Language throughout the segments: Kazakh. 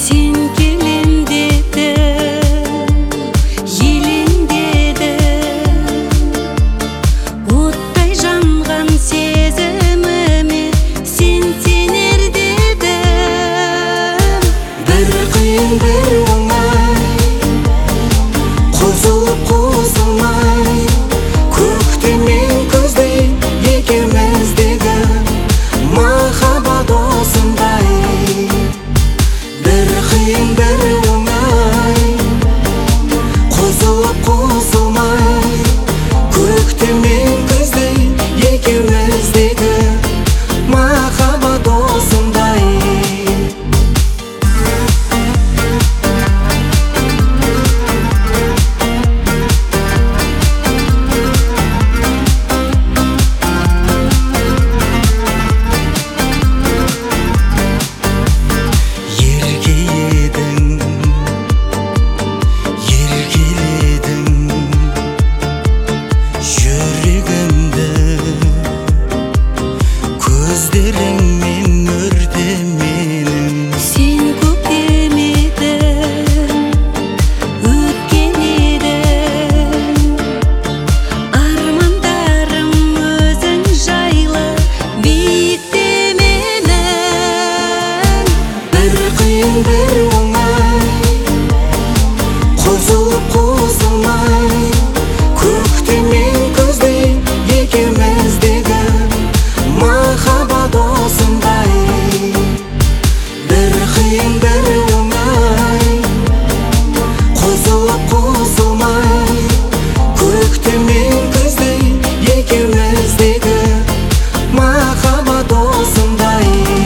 Sen келем дедің, елеңдедім, оттай жанған сезіміме сен сенер дедің. Bir қиын бір оңай, қосылып қосылмай, көктем мен күздей екеуміздегі махаббат осындай. Bir қиын бір оңай, қосылып қосылмай, көктем мен күздей екеуміздегі махаббат осындай. Көздеріңмен өрте менің. Сен көктем едің, өткен едің, армандарым өзің жайлы биікте менің. Bir қиын бір оңай, қосылып қосылмай, көктем мен күздей екеуміздегі махаббат осындай. Bir қиын бір оңай, қосылып қосылмай, көктем мен күздей екеуміздегі махаббат осындай.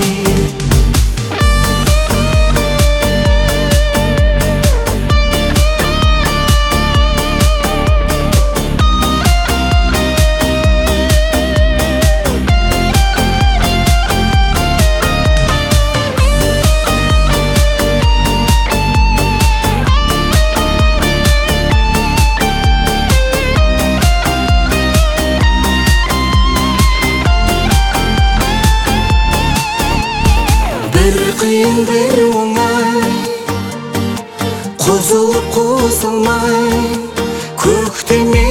Bir қиын бір оңай, қосылып қосылмай, көктем